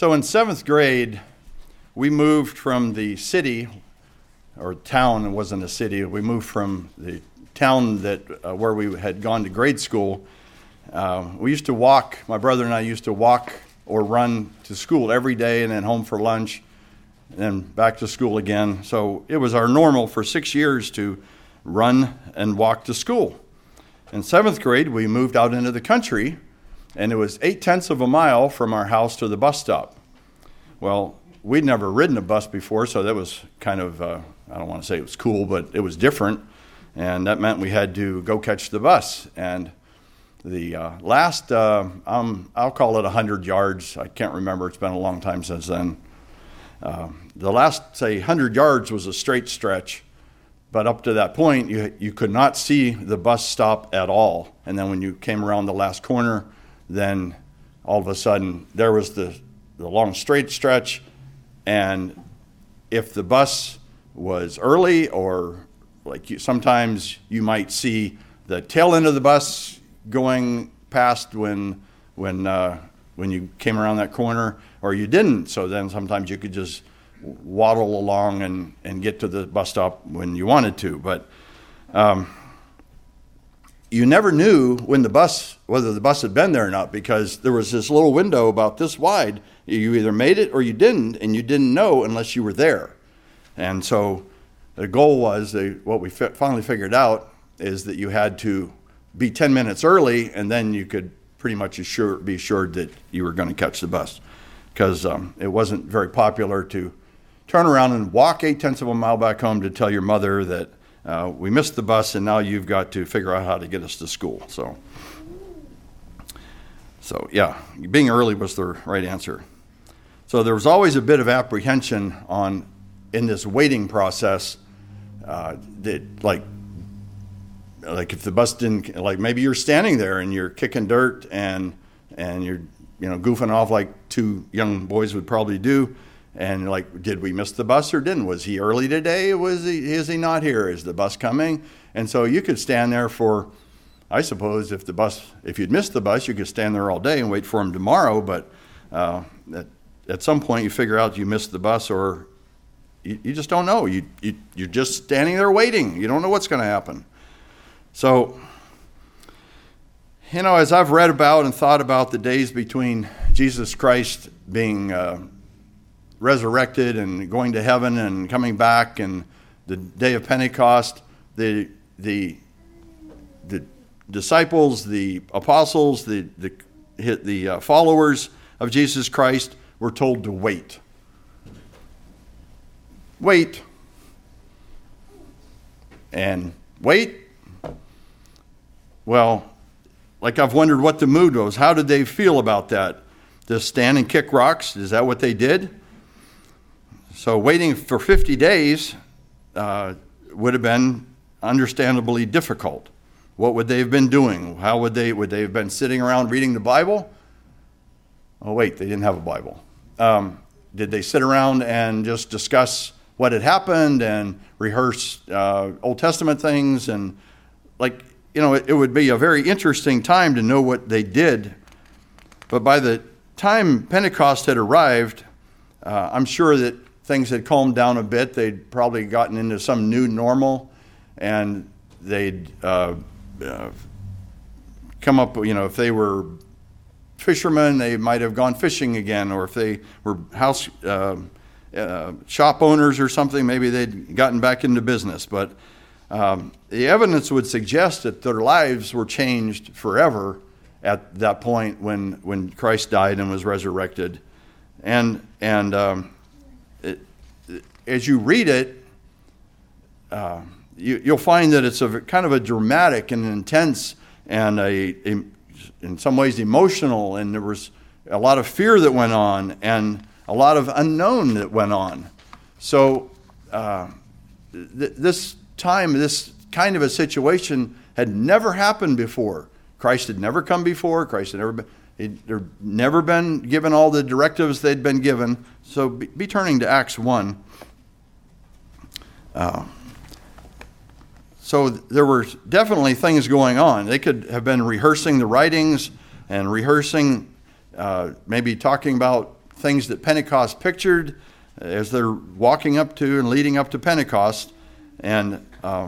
So in 7th grade, we moved from the city, or town, it wasn't a city. We moved from the town that where we had gone to grade school. We used to walk, my brother and I used to walk or run to school every day and then home for lunch and then back to school again. So it was our normal for 6 years to run and walk to school. In 7th grade, we moved out into the country, and it was 0.8 of a mile from our house to the bus stop. Well, we'd never ridden a bus before, so that was kind of, I don't want to say it was cool, but it was different. And that meant we had to go catch the bus. And the last, I'll call it 100 yards. I can't remember. It's been a long time since then. The last, say, 100 yards was a straight stretch. But up to that point, you could not see the bus stop at all. And then when you came around the last corner, then all of a sudden there was the long straight stretch. And if the bus was early, or sometimes you might see the tail end of the bus going past when you came around that corner, or you didn't. So then sometimes you could just waddle along and get to the bus stop when you wanted to. But you never knew whether the bus had been there or not, because there was this little window about this wide. You either made it or you didn't, and you didn't know unless you were there. And so the goal was, what we finally figured out is that you had to be 10 minutes early, and then you could pretty much be assured that you were going to catch the bus, because it wasn't very popular to turn around and walk 0.8 of a mile back home to tell your mother that we missed the bus and now you've got to figure out how to get us to school. So yeah, being early was the right answer. So there was always a bit of apprehension in this waiting process, that like if the bus didn't, maybe you're standing there and you're kicking dirt and you're goofing off like two young boys would probably do, and did we miss the bus or didn't? Was he early today? Is he not here? Is the bus coming? And so you could stand there for, I suppose, if you'd missed the bus, you could stand there all day and wait for him tomorrow. But at some point you figure out you missed the bus, or you just don't know. You're just standing there waiting. You don't know what's going to happen. So, as I've read about and thought about the days between Jesus Christ being resurrected and going to heaven and coming back and the day of Pentecost, the disciples, the apostles, the followers of Jesus Christ were told to wait. Wait. And wait. Well, I've wondered what the mood was. How did they feel about that? Just stand and kick rocks? Is that what they did? So waiting for 50 days would have been understandably difficult. What would they have been doing? Would they have been sitting around reading the Bible? Oh, wait, they didn't have a Bible. Did they sit around and just discuss what had happened and rehearse Old Testament things? And it would be a very interesting time to know what they did. But by the time Pentecost had arrived, I'm sure that things had calmed down a bit. They'd probably gotten into some new normal, and they'd come up, if they were fishermen, they might have gone fishing again, or if they were house shop owners or something, maybe they'd gotten back into business. But the evidence would suggest that their lives were changed forever at that point when Christ died and was resurrected. And as you read it, you'll find that it's a kind of a dramatic and intense and in some ways emotional, and there was a lot of fear that went on and a lot of unknown that went on. So this kind of a situation had never happened before. Christ had never come before. Christ had never been given all the directives they'd been given. So be turning to Acts 1. So there were definitely things going on. They could have been rehearsing the writings and rehearsing, maybe talking about things that Pentecost pictured as they're walking up to and leading up to Pentecost. And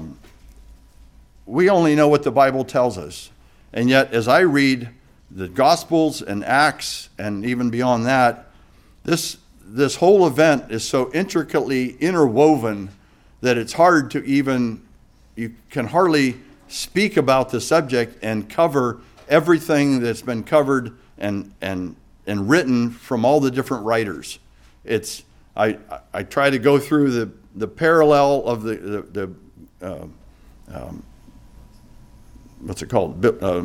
we only know what the Bible tells us. And yet, as I read the Gospels and Acts, and even beyond that, this whole event is so intricately interwoven that it's hard to even, you can hardly speak about the subject and cover everything that's been covered and written from all the different writers. I try to go through the parallel of the what's it called?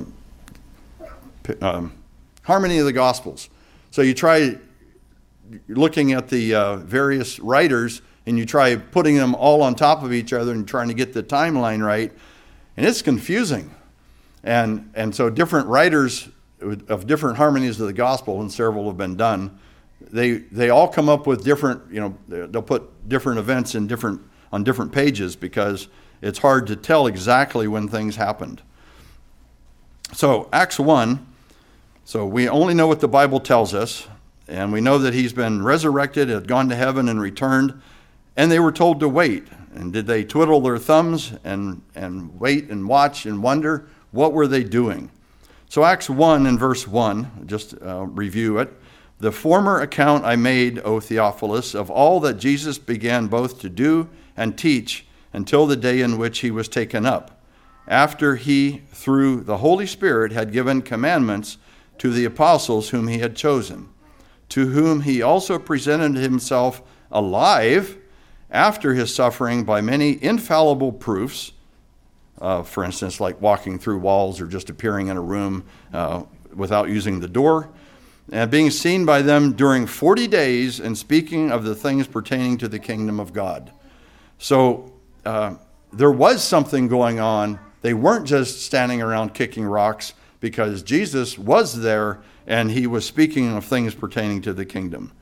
Harmony of the Gospels. So you try looking at the various writers and you try putting them all on top of each other and trying to get the timeline right, and it's confusing. And so different writers of different harmonies of the Gospel, and several have been done, they all come up with different, they'll put different events on different pages because it's hard to tell exactly when things happened. So Acts 1, so we only know what the Bible tells us, and we know that he's been resurrected, had gone to heaven and returned, and they were told to wait. And did they twiddle their thumbs and wait and watch and wonder? What were they doing? So Acts 1 and verse 1, just review it. The former account I made, O Theophilus, of all that Jesus began both to do and teach until the day in which he was taken up, after he, through the Holy Spirit, had given commandments to the apostles whom he had chosen, to whom he also presented himself alive after his suffering by many infallible proofs, for instance, like walking through walls or just appearing in a room without using the door, and being seen by them during 40 days and speaking of the things pertaining to the kingdom of God. So there was something going on. They weren't just standing around kicking rocks, because Jesus was there and he was speaking of things pertaining to the kingdom.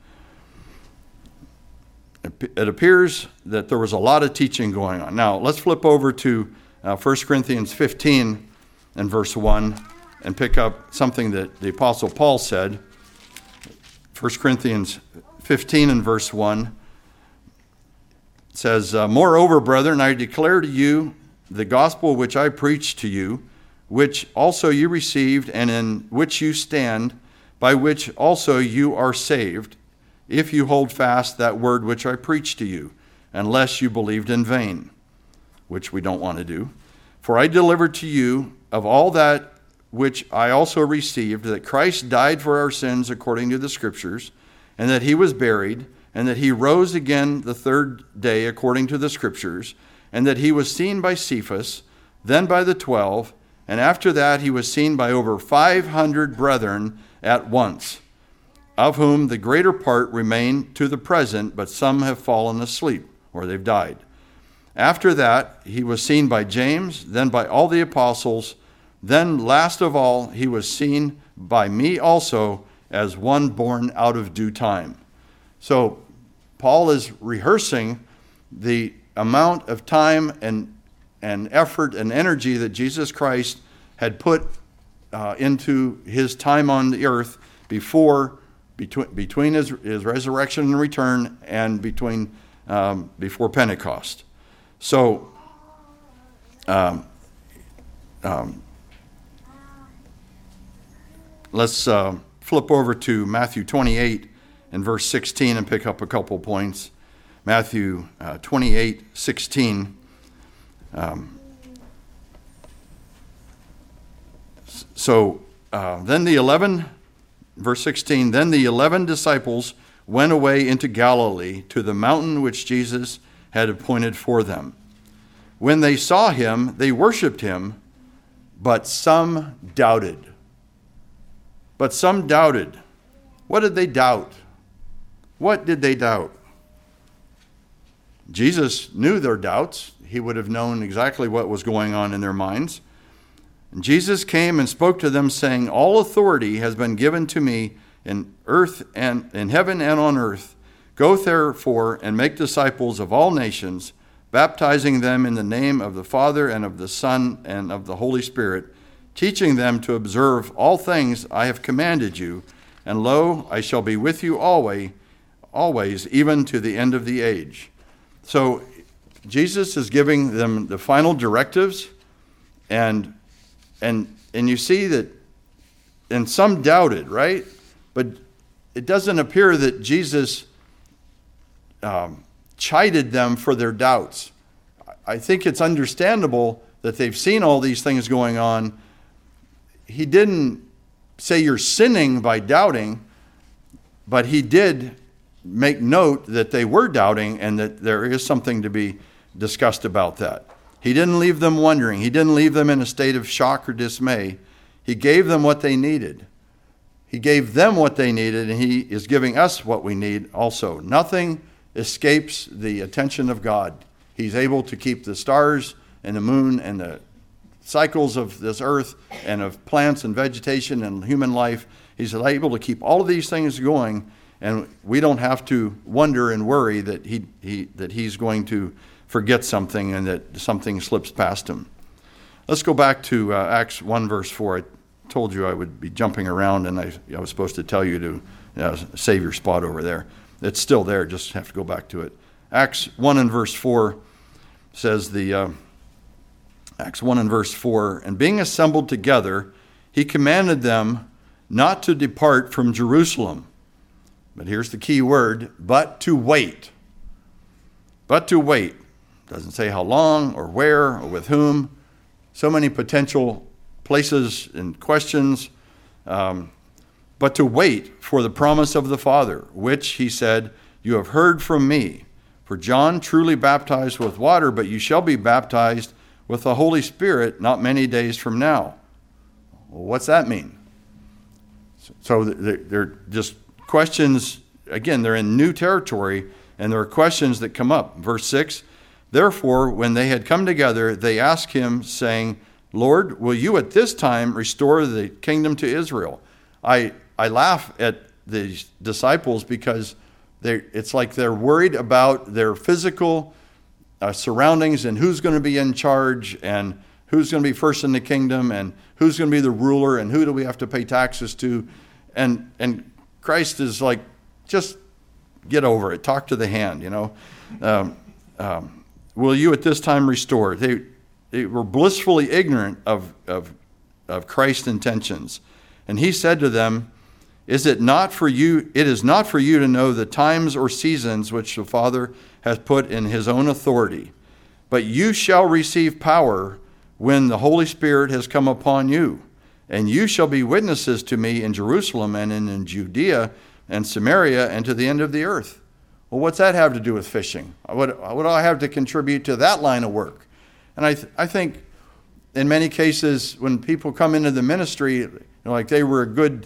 It appears that there was a lot of teaching going on. Now, let's flip over to 1 Corinthians 15 and verse 1 and pick up something that the Apostle Paul said. 1 Corinthians 15 and verse 1 says, Moreover, brethren, I declare to you the gospel which I preached to you, which also you received, and in which you stand, by which also you are saved, if you hold fast that word which I preached to you, unless you believed in vain, which we don't want to do. For I delivered to you of all that which I also received, that Christ died for our sins according to the Scriptures, and that he was buried, and that he rose again the third day according to the Scriptures, and that he was seen by Cephas, then by the 12, and after that he was seen by over 500 brethren at once, of whom the greater part remain to the present, but some have fallen asleep, or they've died. After that he was seen by James, then by all the apostles, then last of all he was seen by me also, as one born out of due time. So Paul is rehearsing the amount of time and effort and energy that Jesus Christ had put into his time on the earth between his resurrection and return, and before Pentecost. So let's flip over to Matthew 28 and verse 16 and pick up a couple points. Matthew 28:16. Then the 11, verse 16, then the 11 disciples went away into Galilee to the mountain which Jesus had appointed for them. When they saw him, they worshipped him, but some doubted. What did they doubt? What did they doubt? Jesus knew their doubts. He would have known exactly what was going on in their minds. And Jesus came and spoke to them, saying, All authority has been given to me in earth and in heaven and on earth. Go therefore and make disciples of all nations, baptizing them in the name of the Father and of the Son and of the Holy Spirit, teaching them to observe all things I have commanded you. and lo, I shall be with you always, even to the end of the age. So Jesus is giving them the final directives, and you see that, and some doubted, right? But it doesn't appear that Jesus chided them for their doubts. I think it's understandable that they've seen all these things going on. He didn't say you're sinning by doubting, but he did make note that they were doubting and that there is something to be discussed about that. He didn't leave them wondering. He didn't leave them in a state of shock or dismay. He gave them what they needed. He gave them what they needed, and he is giving us what we need also. Nothing escapes the attention of God. He's able to keep the stars and the moon and the cycles of this earth and of plants and vegetation and human life. He's able to keep all of these things going, and we don't have to wonder and worry that he's going to forget something and that something slips past him. Let's go back to Acts 1 verse 4. I told you I would be jumping around, and I was supposed to tell you to save your spot over there. It's still there, just have to go back to it. Acts 1 and verse 4 says Acts 1 and verse 4, and being assembled together, he commanded them not to depart from Jerusalem. But here's the key word, but to wait. But to wait. Doesn't say how long or where or with whom. So many potential places and questions. But to wait for the promise of the Father, which, he said, you have heard from me. For John truly baptized with water, but you shall be baptized with the Holy Spirit not many days from now. Well, what's that mean? So they're just questions. Again, they're in new territory, and there are questions that come up. Verse 6, therefore, when they had come together, they asked him, saying, Lord, will you at this time restore the kingdom to Israel? I laugh at the disciples because it's like they're worried about their physical surroundings and who's going to be in charge and who's going to be first in the kingdom and who's going to be the ruler and who do we have to pay taxes to. And Christ is like, just get over it. Talk to the hand, Will you at this time restore? They were blissfully ignorant of Christ's intentions. And he said to them, it is not for you to know the times or seasons which the Father hath put in his own authority, but you shall receive power when the Holy Spirit has come upon you, and you shall be witnesses to me in Jerusalem and in Judea and Samaria and to the end of the earth. Well, what's that have to do with fishing? What do I have to contribute to that line of work? And I think in many cases when people come into the ministry, like they were a good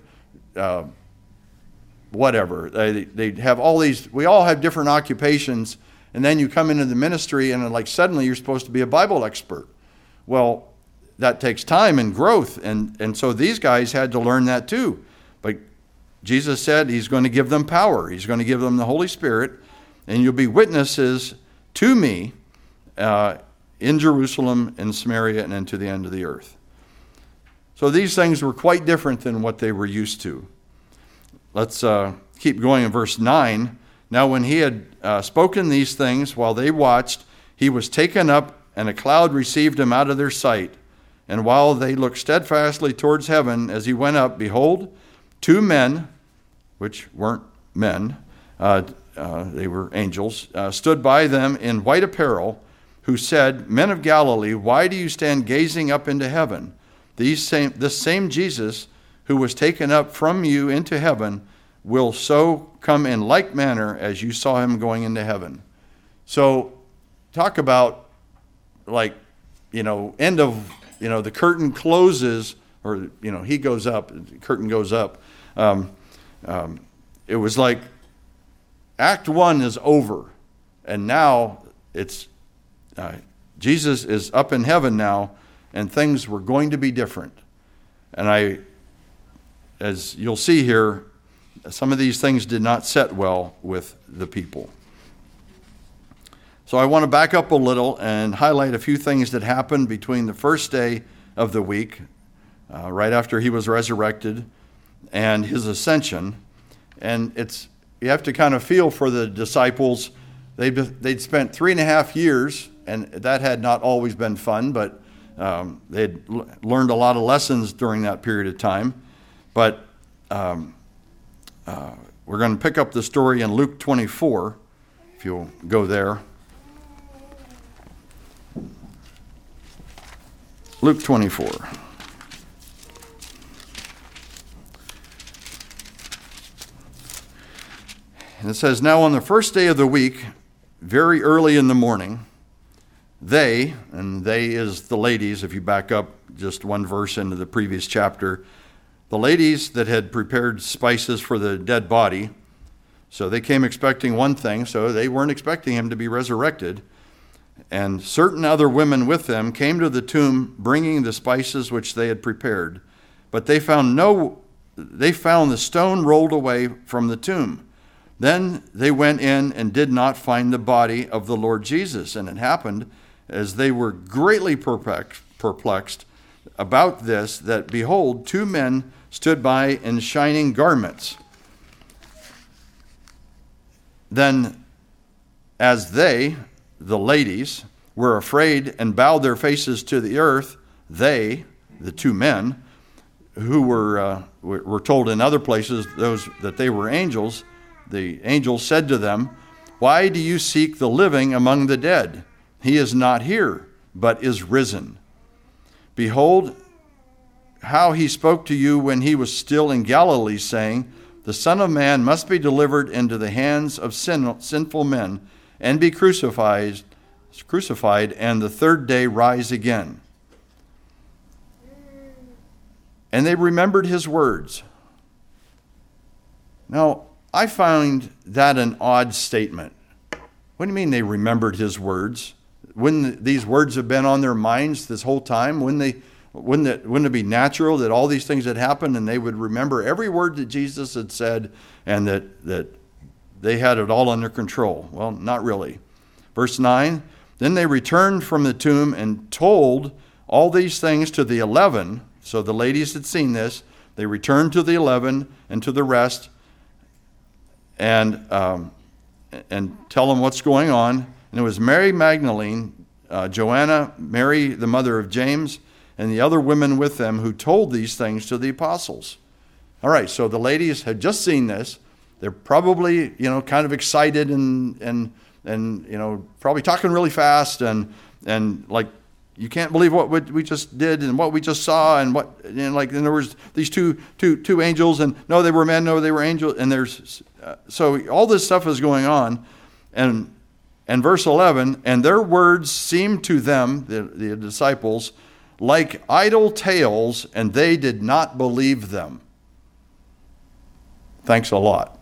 whatever. They have all these, we all have different occupations, and then you come into the ministry and like suddenly you're supposed to be a Bible expert. Well, that takes time and growth, and so these guys had to learn that too. But Jesus said he's going to give them power. He's going to give them the Holy Spirit, and you'll be witnesses to me in Jerusalem, in Samaria, and into the end of the earth. So these things were quite different than what they were used to. Let's keep going in verse 9. Now when he had spoken these things, while they watched, he was taken up, and a cloud received him out of their sight. And while they looked steadfastly towards heaven as he went up, behold, two men, which weren't men, they were angels, stood by them in white apparel, who said, Men of Galilee, why do you stand gazing up into heaven? This same Jesus who was taken up from you into heaven will so come in like manner as you saw him going into heaven. So talk about end of, the curtain closes, or, he goes up, the curtain goes up. It was like Act 1 is over, and now it's Jesus is up in heaven now, and things were going to be different. And as you'll see here, some of these things did not set well with the people. So I want to back up a little and highlight a few things that happened between the first day of the week, right after he was resurrected, and his ascension. And you have to kind of feel for the disciples. They'd spent 3.5 years, and that had not always been fun, but they'd learned a lot of lessons during that period of time. But we're going to pick up the story in Luke 24, if you'll go there. Luke 24. And it says, "Now on the first day of the week, very early in the morning, they," and they is the ladies, if you back up just one verse into the previous chapter, the ladies that had prepared spices for the dead body, so they came expecting one thing, so they weren't expecting him to be resurrected. "And certain other women with them came to the tomb, bringing the spices which they had prepared. But they found the stone rolled away from the tomb. Then they went in and did not find the body of the Lord Jesus. And it happened, as they were greatly perplexed about this, that behold, 2 men stood by in shining garments. Then, as they, the ladies, were afraid and bowed their faces to the earth, they, the 2 men, who were told in other places those that they were angels, the angel said to them, 'Why do you seek the living among the dead? He is not here, but is risen. Behold, how he spoke to you when he was still in Galilee, saying, the Son of Man must be delivered into the hands of sinful men and be crucified, and the third day rise again.' And they remembered his words." Now, I find that an odd statement. What do you mean they remembered his words? Wouldn't these words have been on their minds this whole time? Wouldn't it be natural that all these things had happened and they would remember every word that Jesus had said and that they had it all under control? Well, not really. Verse 9, "Then they returned from the tomb and told all these things to the 11. So the ladies had seen this. They returned to the 11 and to the rest and tell them what's going on. And it was Mary Magdalene, Joanna, Mary, the mother of James, and the other women with them who told these things to the apostles." All right, so the ladies had just seen this. They're probably, kind of excited and probably talking really fast and like, you can't believe what we just did and what we just saw and there was these two angels, and no, they were men, no, they were angels, and so all this stuff is going on, and verse 11, "And their words seemed to them," the disciples, "like idle tales, and they did not believe them." Thanks a lot.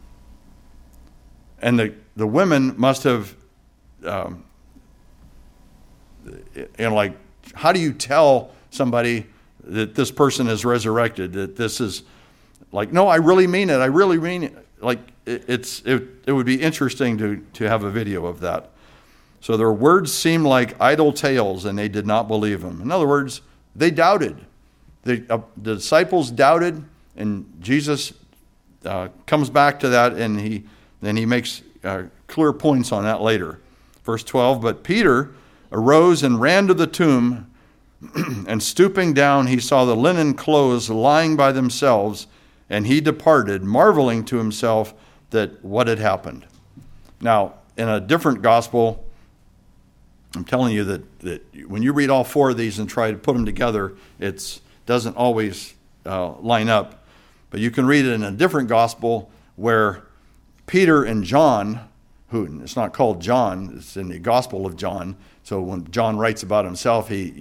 And the women must have, how do you tell somebody that this person is resurrected? That this is like, no, I really mean it. I really mean it. Like it would be interesting to have a video of that. So their words seemed like idle tales, and they did not believe them. In other words, they doubted. The disciples doubted, and Jesus comes back to that, and he makes clear points on that later. Verse 12, "But Peter arose and ran to the tomb, and stooping down, he saw the linen clothes lying by themselves, and he departed, marveling to himself that what had happened." Now, in a different gospel, I'm telling you that when you read all 4 of these and try to put them together, it doesn't always line up. But you can read it in a different gospel where Peter and John, who it's not called John, it's in the Gospel of John. So when John writes about himself, he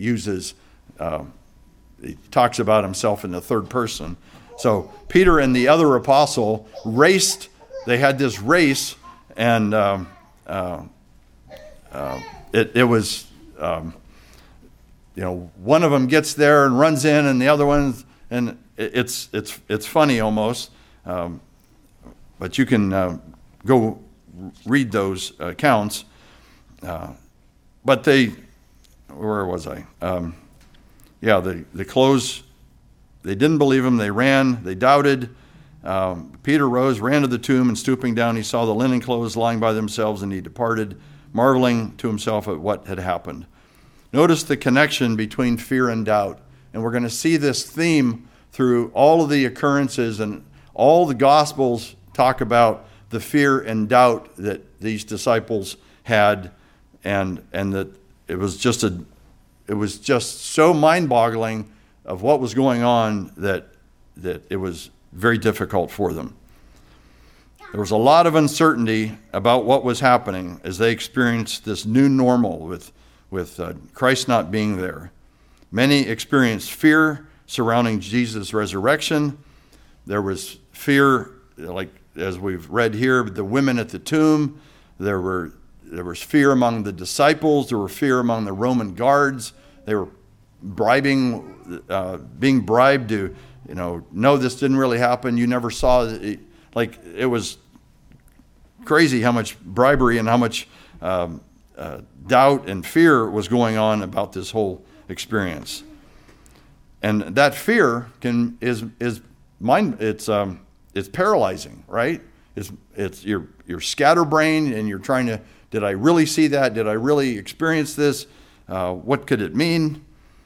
talks about himself in the third person. So Peter and the other apostle raced. They had this race, and it was, one of them gets there and runs in, and the other one, and it's funny almost. But you can go read those accounts. But where was I? The clothes they didn't believe him. They ran. They doubted. Peter rose, ran to the tomb, and stooping down, he saw the linen clothes lying by themselves, and he departed, marveling to himself at what had happened. Notice the connection between fear and doubt. And we're going to see this theme through all of the occurrences, and all the Gospels talk about the fear and doubt that these disciples had, and that it was just so mind-boggling of what was going on that it was very difficult for them. There was a lot of uncertainty about what was happening as they experienced this new normal with Christ not being there. Many experienced fear surrounding Jesus' resurrection. There was fear, like as we've read here, the women at the tomb. There was fear among the disciples. There were fear among the Roman guards. They were being bribed to, no, this didn't really happen. You never saw it. Like, it was crazy how much bribery and how much doubt and fear was going on about this whole experience. And that fear is paralyzing, right? It's you're scatterbrained, and you're trying to, did I really see that? Did I really experience this? What could it mean?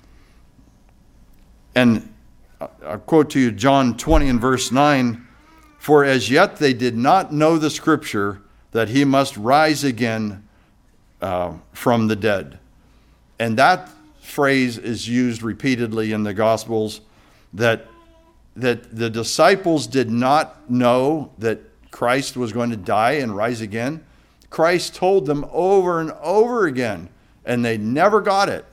And I'll quote to you John 20 and verse 9, "For as yet they did not know the scripture that he must rise again from the dead." And that phrase is used repeatedly in the Gospels, that the disciples did not know that Christ was going to die and rise again. Christ told them over and over again, and they never got it.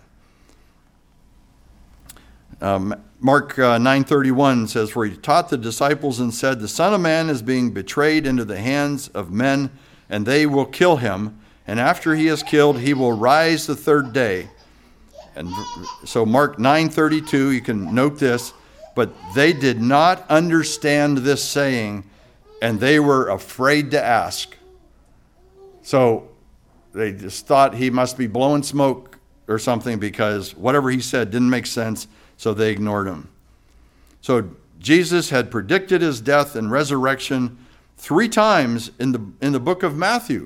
Mark 9:31 says, "For he taught the disciples and said, the Son of Man is being betrayed into the hands of men, and they will kill him. And after he is killed, he will rise the third day." And so Mark 9:32, you can note this, "But they did not understand this saying, and they were afraid to ask." So they just thought he must be blowing smoke or something, because whatever he said didn't make sense, so they ignored him. So Jesus had predicted his death and resurrection 3 times in the book of Matthew.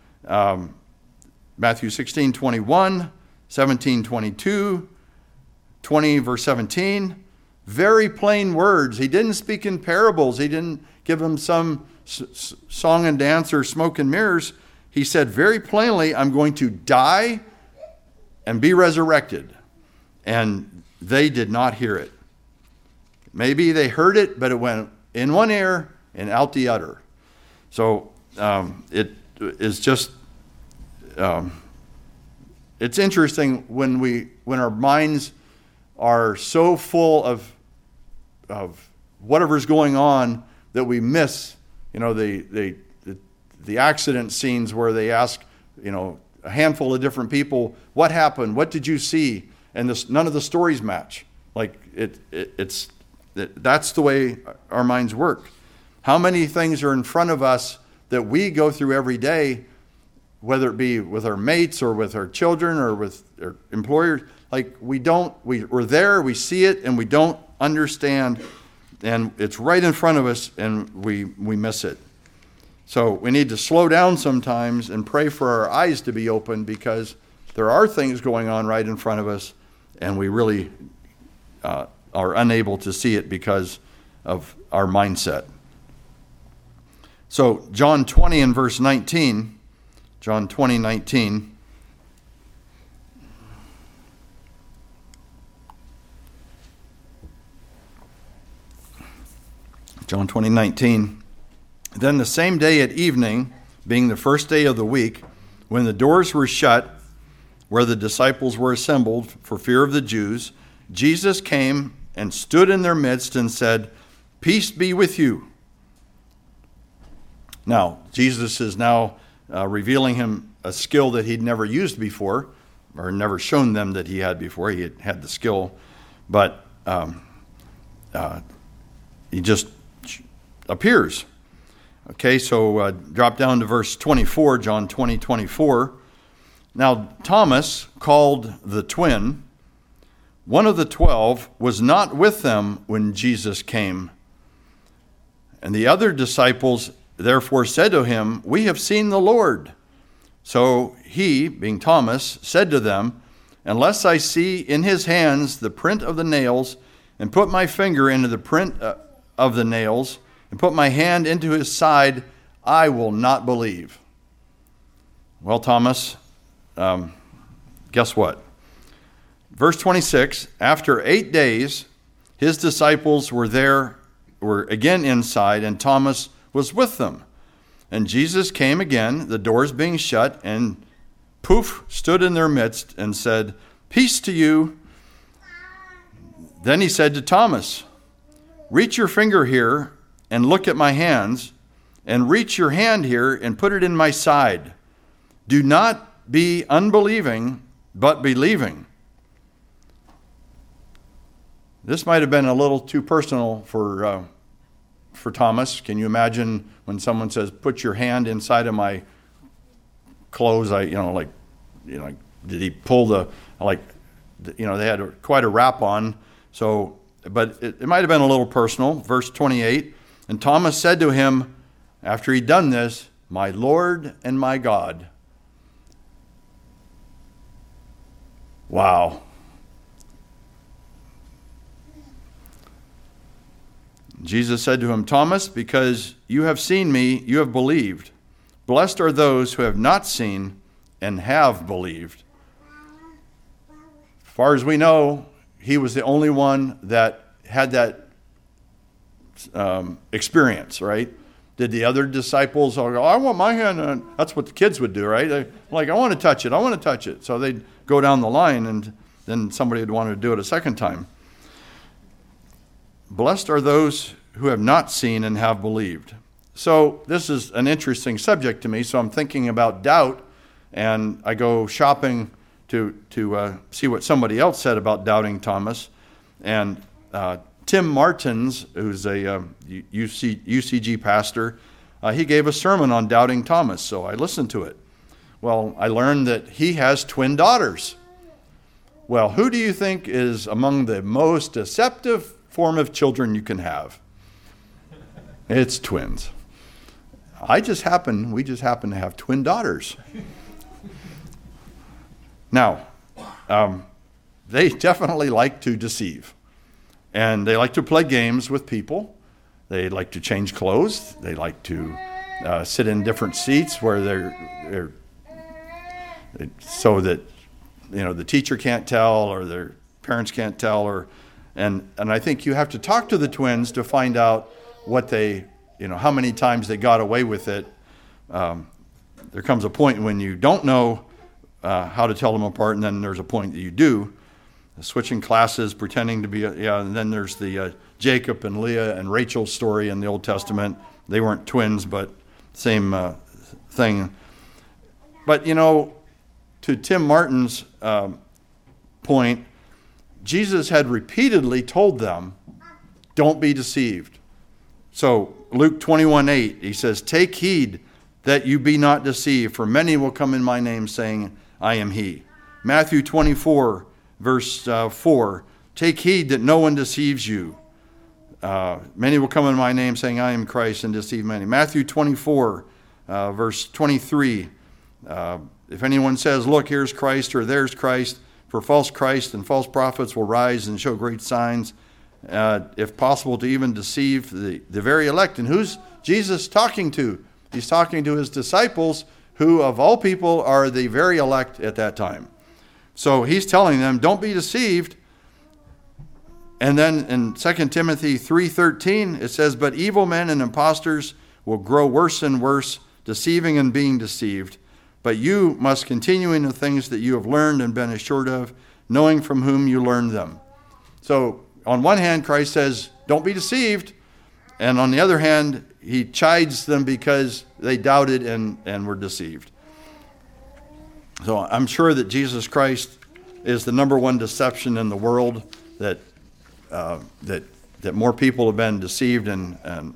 Matthew 16:21, 17:22, 20 verse 17. Very plain words. He didn't speak in parables. He didn't give them some song and dance or smoke and mirrors. He said very plainly, I'm going to die and be resurrected. And they did not hear it. Maybe they heard it, but it went in one ear and out the other. So it is just, it's interesting when our minds are so full of whatever's going on that we miss, the accident scenes where they ask, a handful of different people, what happened? What did you see? And none of the stories match. Like that's the way our minds work. How many things are in front of us that we go through every day, whether it be with our mates or with our children or with our employers? Like we're there, we see it, and we don't understand, and it's right in front of us, and we miss it. So we need to slow down sometimes and pray for our eyes to be open, because there are things going on right in front of us, and we really are unable to see it because of our mindset. So John 20 and verse 19, John 20:19. John 20:19. Then the same day at evening, being the first day of the week, when the doors were shut, where the disciples were assembled for fear of the Jews, Jesus came and stood in their midst and said, "Peace be with you." Now, Jesus is now revealing him a skill that he'd never used before, or never shown them that he had before. He had the skill, but he just appears. Okay, so drop down to verse 24, John 20:24. Now Thomas, called the twin, one of the 12 was not with them when Jesus came. And the other disciples therefore said to him, "We have seen the Lord." So he, being Thomas, said to them, "Unless I see in his hands the print of the nails, and put my finger into the print of the nails, and put my hand into his side, I will not believe." Well, Thomas, guess what? Verse 26, after 8 days, his disciples were again inside, and Thomas was with them. And Jesus came again, the doors being shut, and poof, stood in their midst and said, "Peace to you." Then he said to Thomas, "Reach your finger here and look at my hands, and reach your hand here and put it in my side. Do not be unbelieving, but believing." This might have been a little too personal for Thomas. Can you imagine when someone says, "Put your hand inside of my clothes"? Did he pull they had quite a wrap on. So, but it might have been a little personal. Verse 28, and Thomas said to him, after he'd done this, "My Lord and my God." Wow. Jesus said to him, "Thomas, because you have seen me, you have believed. Blessed are those who have not seen and have believed." As far as we know, he was the only one that had that experience, right? Did the other disciples all go, "I want my hand on"? That's what the kids would do, right? I want to touch it. I want to touch it. So they'd go down the line, and then somebody would want to do it a second time. Blessed are those who have not seen and have believed. So this is an interesting subject to me. So I'm thinking about doubt, and I go shopping to see what somebody else said about doubting Thomas. And Tim Martins, who's a UCG pastor, he gave a sermon on doubting Thomas. So I listened to it. Well, I learned that he has twin daughters. Well, who do you think is among the most deceptive form of children you can have? It's twins. We just happen to have twin daughters. Now, they definitely like to deceive. And they like to play games with people. They like to change clothes. They like to sit in different seats where they're so that the teacher can't tell or their parents can't tell, and I think you have to talk to the twins to find out what they, how many times they got away with it. There comes a point when you don't know how to tell them apart, and then there's a point that you do. Switching classes, pretending to be, and then there's the Jacob and Leah and Rachel story in the Old Testament. They weren't twins, but same thing. But, to Tim Martin's point, Jesus had repeatedly told them, don't be deceived. So Luke 21:8, he says, "Take heed that you be not deceived, for many will come in my name saying, I am he." Matthew 24, verse 4, "Take heed that no one deceives you. Many will come in my name saying, I am Christ, and deceive many." Matthew 24, verse 23, "If anyone says, look, here's Christ, or there's Christ, for false Christ and false prophets will rise and show great signs, if possible to even deceive the very elect." And who's Jesus talking to? He's talking to his disciples, who of all people are the very elect at that time. So he's telling them, don't be deceived. And then in 2 Timothy 3:13, it says, "But evil men and impostors will grow worse and worse, deceiving and being deceived. But you must continue in the things that you have learned and been assured of, knowing from whom you learned them." So on one hand, Christ says, don't be deceived. And on the other hand, he chides them because they doubted and were deceived. So I'm sure that Jesus Christ is the number one deception in the world, that more people have been deceived and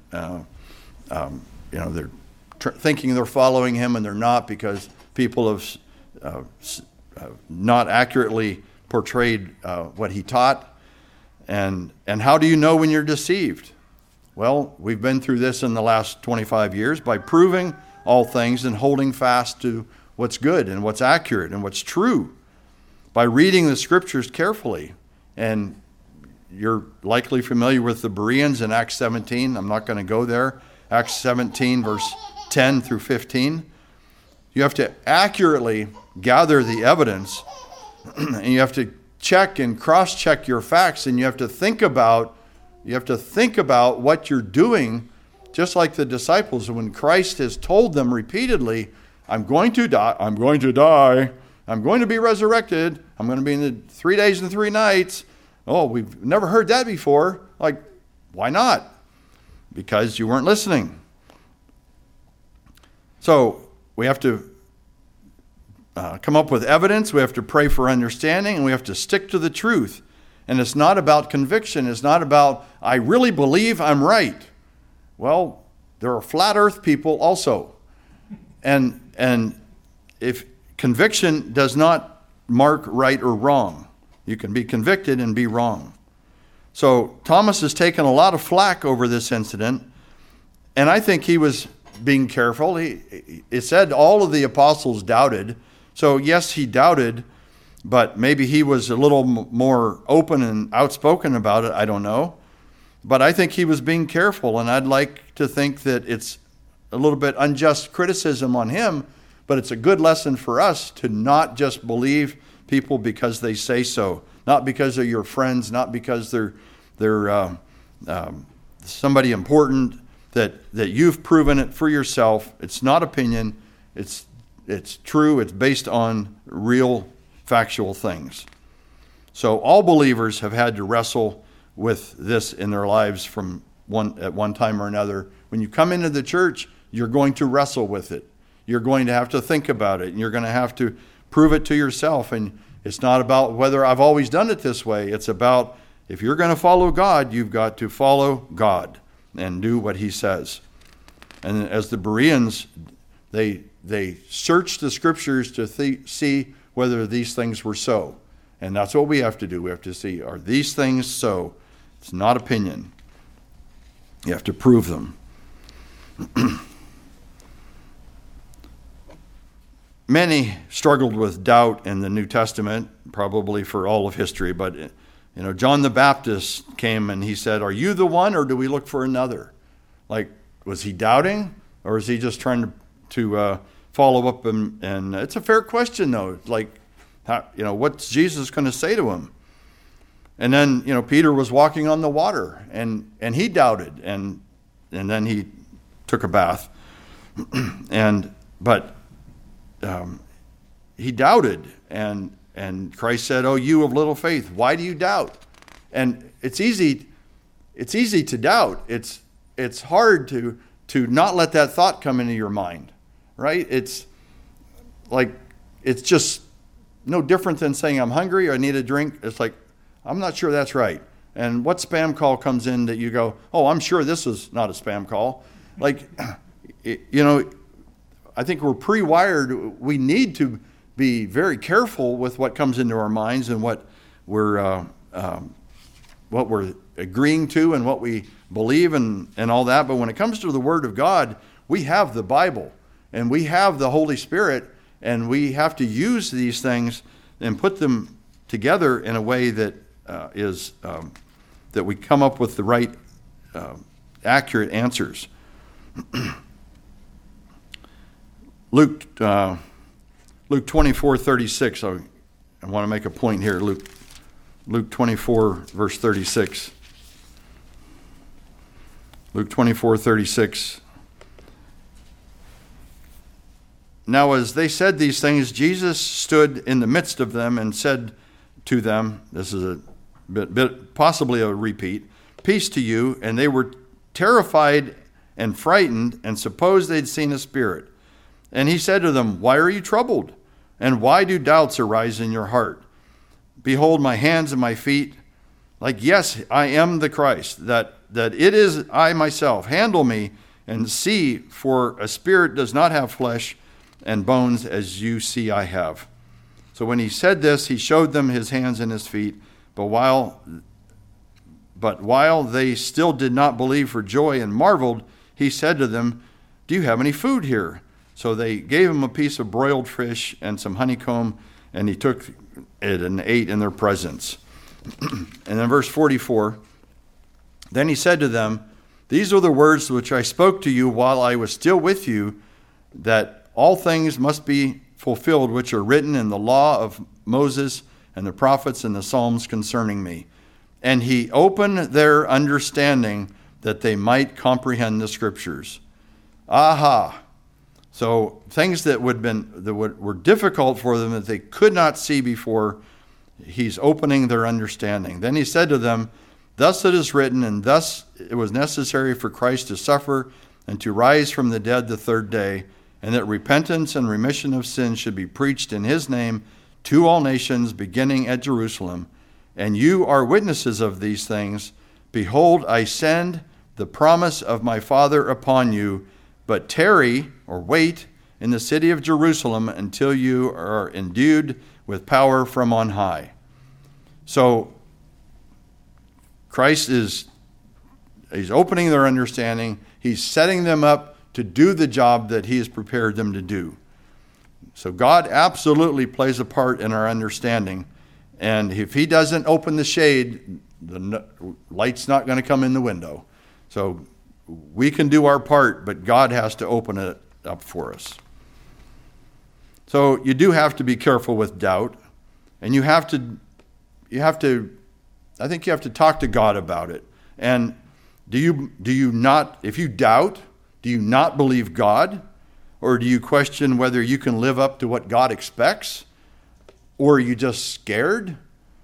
they're thinking they're following him and they're not, because people have not accurately portrayed what he taught. And how do you know when you're deceived? Well, we've been through this in the last 25 years by proving all things and holding fast to what's good and what's accurate and what's true, by reading the scriptures carefully. And you're likely familiar with the Bereans in Acts 17. I'm not going to go there. Acts 17, verse 10 through 15. You have to accurately gather the evidence, and you have to check and cross-check your facts, and you have to think about what you're doing, just like the disciples. When Christ has told them repeatedly, I'm going to die, I'm going to be resurrected, I'm going to be in the 3 days and 3 nights. Oh, we've never heard that before. Like, why not? Because you weren't listening. So we have to come up with evidence, we have to pray for understanding, and we have to stick to the truth. And it's not about conviction. It's not about, I really believe I'm right. Well, there are flat earth people also. And if conviction does not mark right or wrong, you can be convicted and be wrong. So Thomas has taken a lot of flack over this incident, and I think he was being careful. It said all of the apostles doubted. So yes, he doubted, but maybe he was a little more open and outspoken about it. I don't know. But I think he was being careful, and I'd like to think that it's a little bit unjust criticism on him, but it's a good lesson for us to not just believe people because they say so, not because they're your friends, not because they're somebody important, that you've proven it for yourself. It's not opinion. It's true. It's based on real factual things. So all believers have had to wrestle with this in their lives at one time or another. When you come into the church, you're going to wrestle with it. You're going to have to think about it, and you're going to have to prove it to yourself. And it's not about whether I've always done it this way. It's about, if you're going to follow God, you've got to follow God and do what he says. And as the Bereans, they searched the scriptures to see whether these things were so. And that's what we have to do. We have to see, are these things so? It's not opinion. You have to prove them. Many struggled with doubt in the New Testament, probably for all of history, but John the Baptist came and he said, are you the one, or do we look for another? Like, was he doubting, or is he just trying to follow up? And it's a fair question, though. Like, what's Jesus going to say to him? And then, Peter was walking on the water, and he doubted, and then he took a bath. But he doubted, and Christ said, "Oh, you of little faith, why do you doubt?" And it's easy to doubt. It's hard to not let that thought come into your mind, right? It's just no different than saying I'm hungry or I need a drink. It's like, I'm not sure that's right. And what spam call comes in that you go, oh, I'm sure this is not a spam call. Like, I think we're pre-wired. We need to be very careful with what comes into our minds and what we're agreeing to and what we believe and all that. But when it comes to the Word of God, we have the Bible and we have the Holy Spirit, and we have to use these things and put them together in a way that that we come up with the right, accurate answers. Luke 24:36. I want to make a point here. Luke 24, verse 36. Luke 24:36. Now, as they said these things, Jesus stood in the midst of them and said to them, this is a bit possibly a repeat, "Peace to you." And they were terrified and frightened and supposed they'd seen a spirit. And he said to them, "Why are you troubled? And why do doubts arise in your heart? Behold my hands and my feet, like, yes, I am the Christ, that it is I myself. Handle me and see, for a spirit does not have flesh and bones as you see I have." So when he said this, he showed them his hands and his feet. But while they still did not believe for joy and marveled, he said to them, "Do you have any food here?" So they gave him a piece of broiled fish and some honeycomb, and he took it and ate in their presence. And then verse 44, then he said to them, "These are the words which I spoke to you while I was still with you, that all things must be fulfilled which are written in the law of Moses and the prophets and the Psalms concerning me." And he opened their understanding that they might comprehend the scriptures. Aha! So things that were difficult for them that they could not see before, he's opening their understanding. Then he said to them, "Thus it is written, and thus it was necessary for Christ to suffer and to rise from the dead the third day, and that repentance and remission of sins should be preached in his name to all nations, beginning at Jerusalem. And you are witnesses of these things. Behold, I send the promise of my Father upon you, but tarry," or wait, "in the city of Jerusalem until you are endued with power from on high." So Christ he's opening their understanding. He's setting them up to do the job that he has prepared them to do. So God absolutely plays a part in our understanding. And if he doesn't open the shade, the light's not going to come in the window. So we can do our part, but God has to open it up for us. So you do have to be careful with doubt. And I think you have to talk to God about it. And do you not, if you doubt, do you not believe God? Or do you question whether you can live up to what God expects? Or are you just scared?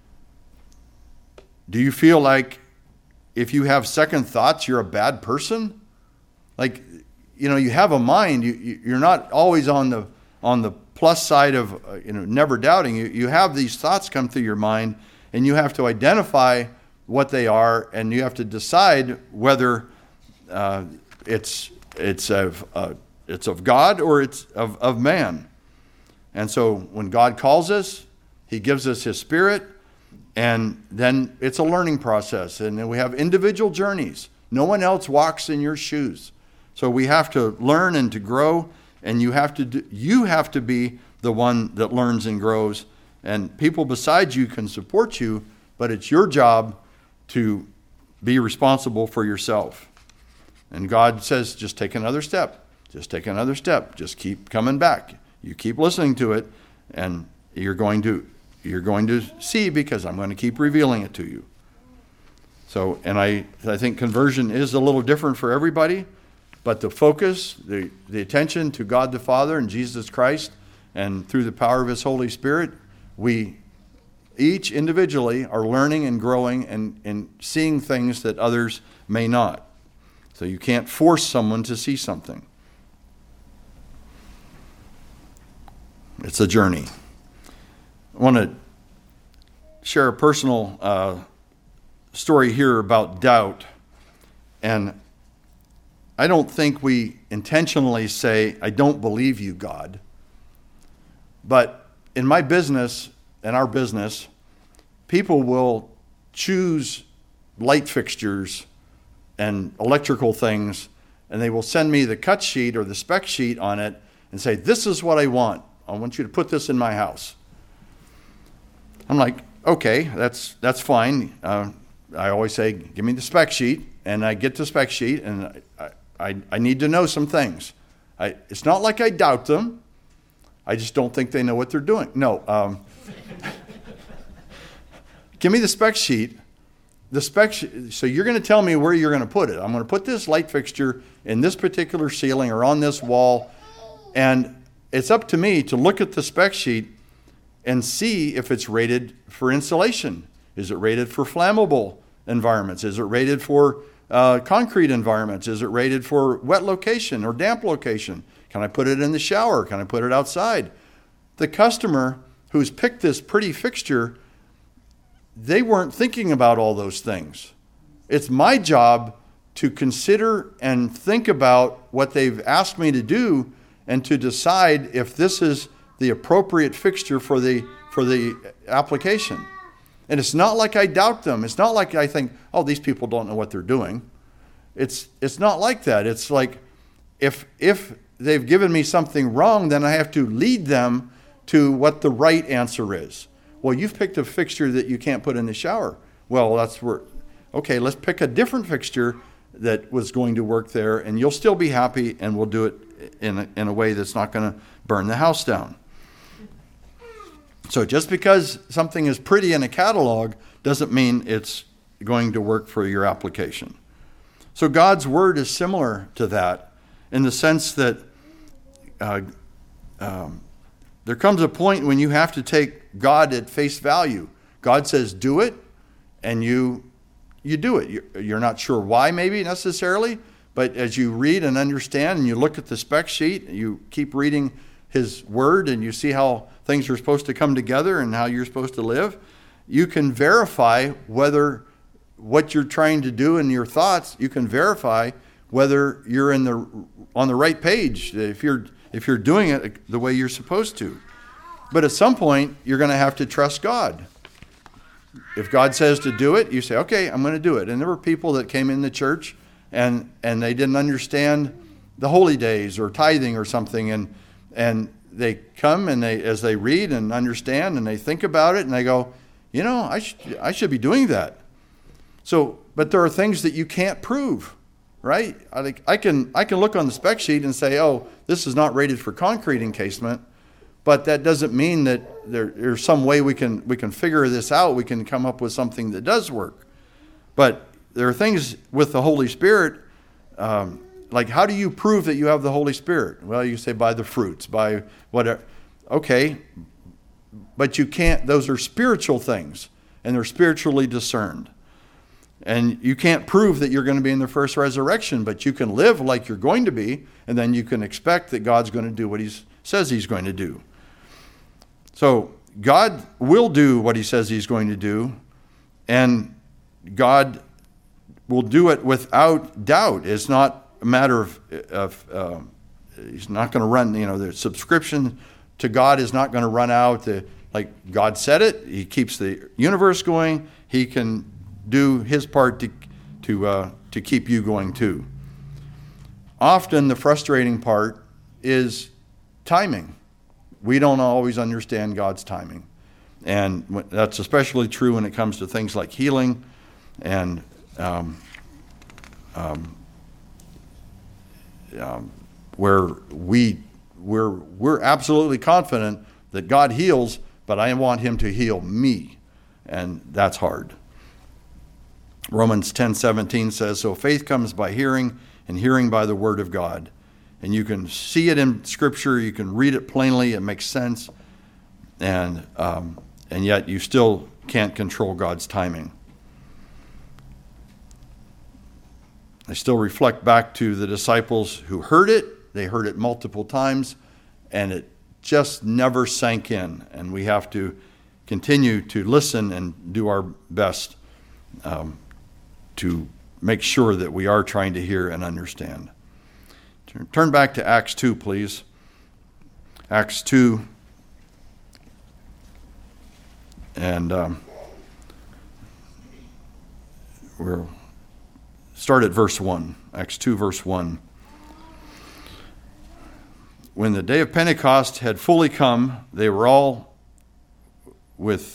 Do you feel like if you have second thoughts, you're a bad person? Like, you have a mind. You're not always on the plus side of never doubting. You have these thoughts come through your mind, and you have to identify what they are, and you have to decide whether it's of God or it's of man. And so when God calls us, he gives us his Spirit, and then it's a learning process. And then we have individual journeys. No one else walks in your shoes. So we have to learn and to grow, and you have to be the one that learns and grows. And people beside you can support you, but it's your job to be responsible for yourself. And God says, just take another step. Just take another step. Just keep coming back. You keep listening to it, and you're going to see, because I'm going to keep revealing it to you. So, and I think conversion is a little different for everybody, but the focus, the attention to God the Father and Jesus Christ, and through the power of his Holy Spirit, we each individually are learning and growing and seeing things that others may not. So you can't force someone to see something. It's a journey. I want to share a personal story here about doubt. And I don't think we intentionally say, "I don't believe you, God." But in my business, in our business, people will choose light fixtures and electrical things, and they will send me the cut sheet or the spec sheet on it and say, "This is what I want. I want you to put this in my house." I'm like, okay, that's fine. I always say, "Give me the spec sheet," and I get the spec sheet, and I need to know some things. It's not like I doubt them. I just don't think they know what they're doing. No. Give me the spec sheet. So you're going to tell me where you're going to put it. I'm going to put this light fixture in this particular ceiling or on this wall, and it's up to me to look at the spec sheet and see if it's rated for insulation. Is it rated for flammable environments? Is it rated for concrete environments? Is it rated for wet location or damp location? Can I put it in the shower? Can I put it outside? The customer who's picked this pretty fixture, they weren't thinking about all those things. It's my job to consider and think about what they've asked me to do and to decide if this is the appropriate fixture for the for the application. And it's not like I doubt them. It's not like I think, oh, these people don't know what they're doing. It's not like that. It's like if they've given me something wrong, then I have to lead them to what the right answer is. Well, you've picked a fixture that you can't put in the shower. Well, okay, let's pick a different fixture that was going to work there, and you'll still be happy, and we'll do it in a way that's not going to burn the house down. So just because something is pretty in a catalog doesn't mean it's going to work for your application. So God's word is similar to that in the sense that there comes a point when you have to take God at face value. God says do it, and you do it. You're not sure why maybe necessarily, but as you read and understand and you look at the spec sheet, you keep reading his word and you see how things are supposed to come together and how you're supposed to live, you can verify whether what you're trying to do in your thoughts, you can verify whether you're on the right page, if you're doing it the way you're supposed to. But at some point, you're going to have to trust God. If God says to do it, you say, okay, I'm going to do it. And there were people that came in the church and they didn't understand the holy days or tithing or something. And they come and as they read and understand and they think about it and they go, I should be doing that. So, but there are things that you can't prove, right? I can look on the spec sheet and say, oh, this is not rated for concrete encasement, but that doesn't mean that there's some way we can figure this out. We can come up with something that does work. But there are things with the Holy Spirit, like how do you prove that you have the Holy Spirit? Well, you say by the fruits, by whatever. Okay, but you can't. Those are spiritual things, and they're spiritually discerned. And you can't prove that you're going to be in the first resurrection, but you can live like you're going to be, and then you can expect that God's going to do what he says he's going to do. So God will do what he says he's going to do, and God will do it without doubt. It's not a matter of he's not going to run, the subscription to God is not going to run out. Like God said it, he keeps the universe going, he can do his part to keep you going too. Often the frustrating part is timing. We don't always understand God's timing. And that's especially true when it comes to things like healing and where we're absolutely confident that God heals, but I want him to heal me. And that's hard. Romans 10:17 says, so faith comes by hearing, and hearing by the word of God. And you can see it in Scripture, you can read it plainly, it makes sense, and yet you still can't control God's timing. I still reflect back to the disciples who heard it. They heard it multiple times, and it just never sank in. And we have to continue to listen and do our best to make sure that we are trying to hear and understand. Turn back to Acts 2, please. Acts 2. And we'll start at verse 1. Acts 2, verse 1. When the day of Pentecost had fully come, they were all with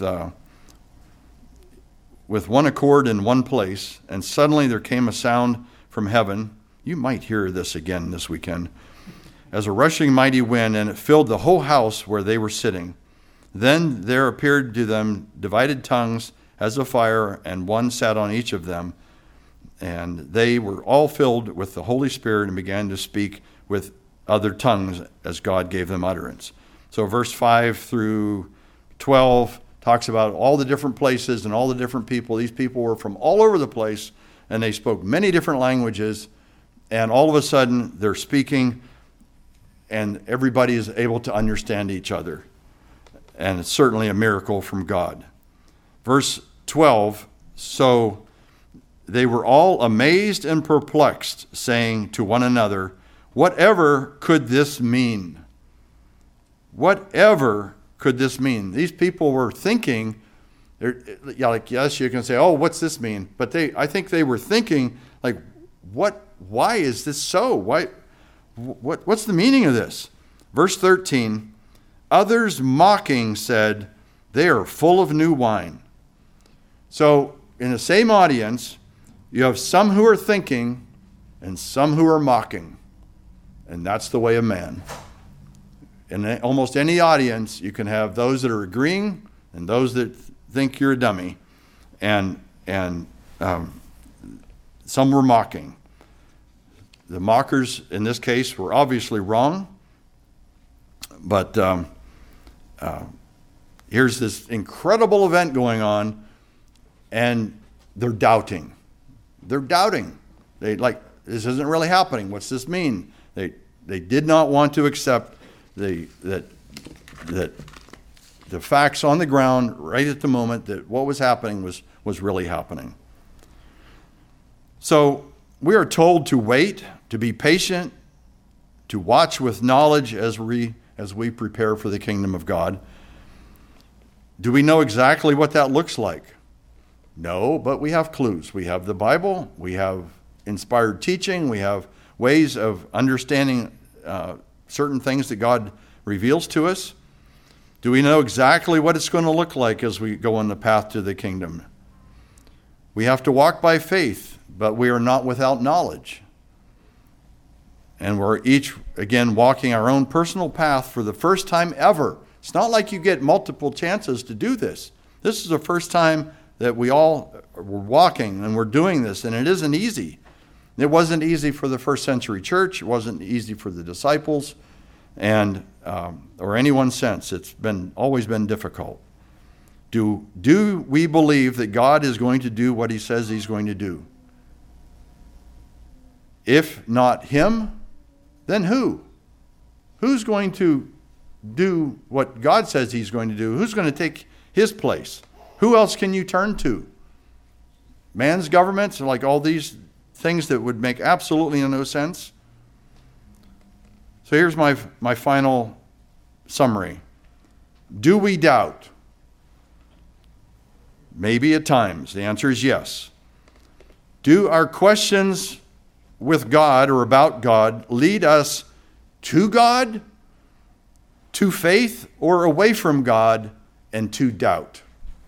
one accord in one place, and suddenly there came a sound from heaven. You might hear this again this weekend. As a rushing mighty wind, and it filled the whole house where they were sitting. Then there appeared to them divided tongues as of fire, and one sat on each of them. And they were all filled with the Holy Spirit and began to speak with other tongues as God gave them utterance. So verse 5 through 12 talks about all the different places and all the different people. These people were from all over the place, and they spoke many different languages. And all of a sudden, they're speaking, and everybody is able to understand each other. And it's certainly a miracle from God. Verse 12, so they were all amazed and perplexed, saying to one another, whatever could this mean? Whatever could this mean? These people were thinking, yes, you can say, oh, what's this mean? But I think they were thinking, like, why is this so? What's the meaning of this? Verse 13, others mocking said, they are full of new wine. So in the same audience, you have some who are thinking and some who are mocking. And that's the way of man. In almost any audience, you can have those that are agreeing and those that think you're a dummy. And some were mocking. The mockers, in this case, were obviously wrong. But here's this incredible event going on, and they're doubting. They're doubting. This isn't really happening. What's this mean? They did not want to accept that the facts on the ground right at the moment that what was happening was really happening. So we are told to wait, to be patient, to watch with knowledge as we prepare for the kingdom of God. Do we know exactly what that looks like? No, but we have clues. We have the Bible. We have inspired teaching. We have ways of understanding certain things that God reveals to us. Do we know exactly what it's going to look like as we go on the path to the kingdom? We have to walk by faith, but we are not without knowledge. And we're each, again, walking our own personal path for the first time ever. It's not like you get multiple chances to do this. This is the first time that we all were walking and we're doing this, and it isn't easy. It wasn't easy for the first century church. It wasn't easy for the disciples, and or anyone since. It's always been difficult. Do we believe that God is going to do what he says he's going to do? If not him, then who? Who's going to do what God says he's going to do? Who's going to take his place? Who else can you turn to? Man's governments, like all these things that would make absolutely no sense. So here's my final summary. Do we doubt? Maybe at times. The answer is yes. Do our questions with God or about God lead us to God, to faith, or away from God and to doubt?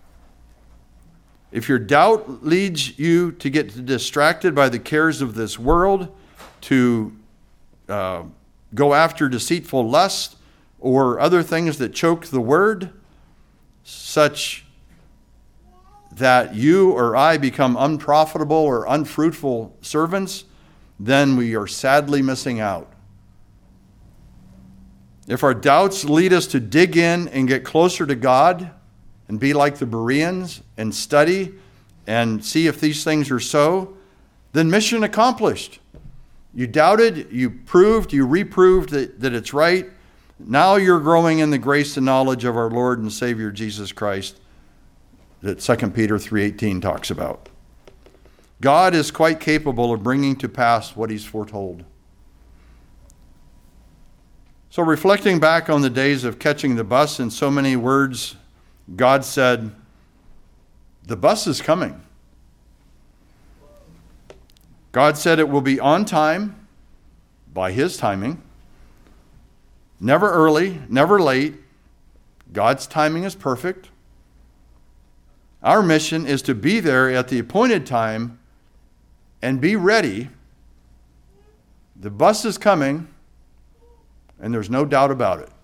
If your doubt leads you to get distracted by the cares of this world, to go after deceitful lust or other things that choke the word, such that you or I become unprofitable or unfruitful servants, then we are sadly missing out. If our doubts lead us to dig in and get closer to God and be like the Bereans and study and see if these things are so, then mission accomplished. You doubted, you proved, you reproved that it's right. Now you're growing in the grace and knowledge of our Lord and Savior Jesus Christ that 2 Peter 3:18 talks about. God is quite capable of bringing to pass what he's foretold. So reflecting back on the days of catching the bus, in so many words, God said, the bus is coming. God said it will be on time, by his timing. Never early, never late. God's timing is perfect. Our mission is to be there at the appointed time and be ready. The bus is coming, and there's no doubt about it.